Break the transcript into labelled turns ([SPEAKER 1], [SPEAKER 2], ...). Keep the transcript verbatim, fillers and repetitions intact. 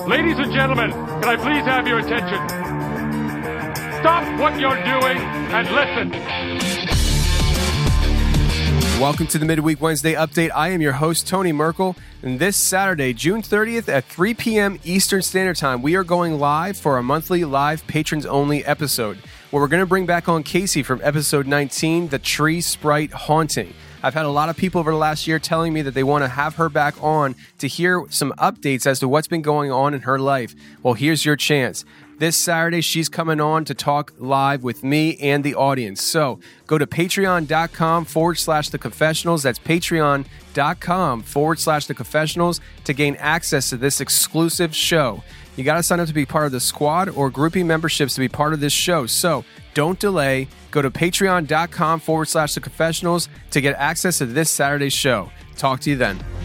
[SPEAKER 1] Ladies and gentlemen, can I please have your attention? Stop what you're doing and listen.
[SPEAKER 2] Welcome to the Midweek Wednesday Update. I am your host, Tony Merkel. And this Saturday, June thirtieth at three p.m. Eastern Standard Time, we are going live for a monthly live patrons-only episode, where we're going to bring back on Casey from episode nineteen, The Tree Sprite Haunting. I've had a lot of people over the last year telling me that they want to have her back on to hear some updates as to what's been going on in her life. Well, here's your chance. This Saturday, she's coming on to talk live with me and the audience. So go to patreon.com forward slash the confessionals. That's patreon.com forward slash the confessionals to gain access to this exclusive show. You got to sign up to be part of the squad or groupie memberships to be part of this show. So don't delay. Go to patreon.com forward slash the confessionals to get access to this Saturday's show. Talk to you then.